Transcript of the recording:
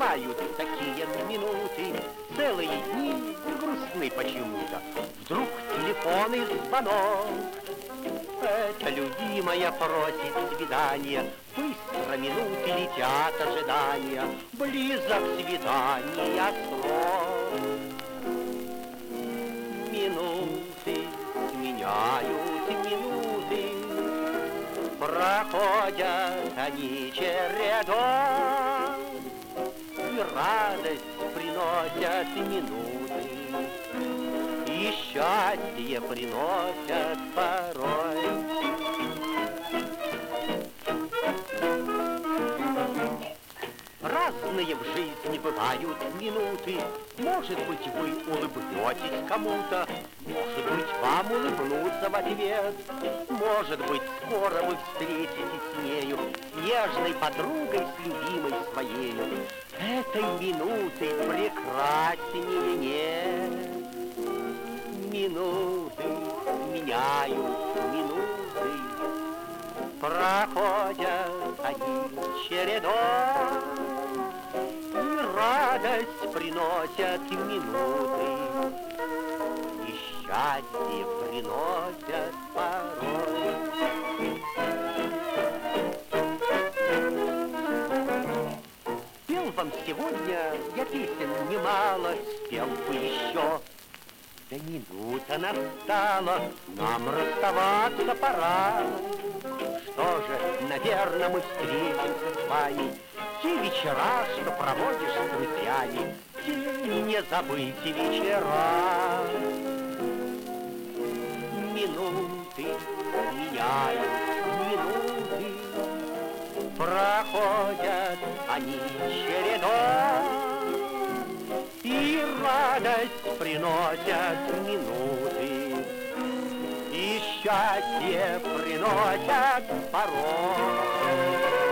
Бывают такие минуты, целые дни грустны почему-то. Вдруг телефонный звонок. Это любимая просит свидания. Быстро минуты летят ожидания. Близок свидания срок. Минуты сменяют минуты, проходят они чередой, и радость приносят минуты, и счастье приносят порой. Разные в жизни бывают минуты. Может быть, вы улыбнетесь кому-то, может быть, вам улыбнутся в ответ. Может быть, скоро вы встретитесь с нею, с нежной подругой, с любимой своею. Этой минуты прекраснее нет. Минуты меняют минуты, проходят они чередой, и радость приносят минуты, и счастье приносят порой. Пел вам сегодня я песен немало, спел бы еще. Да минута настала, нам расставаться пора. Что же, наверное, мы встретимся с вами. Те вечера, что проводишь с друзьями, те не забыть вечера. Минуты меняют минуты, проходят они чередой, и радость приносят минуты, и счастье приносят порой.